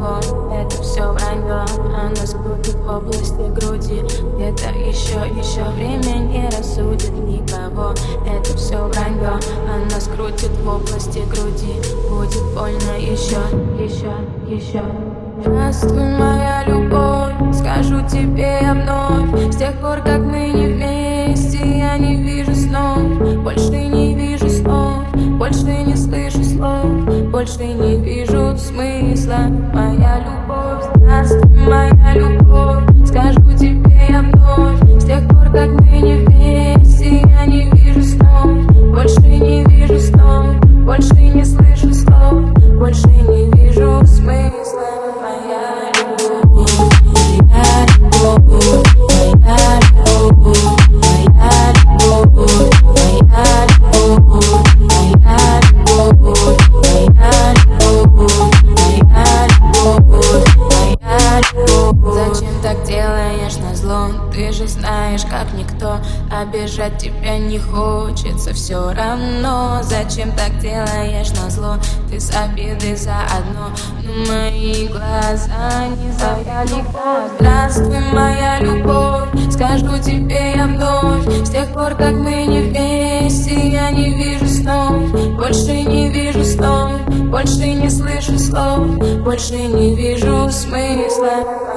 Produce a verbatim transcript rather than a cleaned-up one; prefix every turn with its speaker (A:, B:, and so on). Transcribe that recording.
A: никого, это все вранье. Она скрутит в области груди, где-то еще, еще время не рассудит никого. Это все вранье, она скрутит в области груди, будет больно еще, еще, еще. Здравствуй, моя любовь, скажу тебе я вновь. С тех пор, как мы не вместе, я не вижу снов, больше не вижу снов, больше не слышу слов, больше не вижу смысла. Моя любовь, здравствуй, моя любовь, скажу тебе я вновь. С тех пор, как мы не вместе, я не вижу снов, больше не вижу снов, больше не слышу слов, больше не вижу смысла. Моя любовь, моя любовь, моя любовь, моя любовь, моя любовь, моя любовь, моя любовь, моя любовь, моя любовь. Зачем так делаешь назло? Ты же знаешь, как никто, обижать тебя не хочется все равно. Зачем так делаешь назло? Ты с обидой заодно, но мои глаза не завяли. Здравствуй, моя любовь, скажу тебе я вновь. С тех пор, как мы не вместе, я не вижу снов, больше не вижу снов, больше не слышу слов, больше не вижу смысла.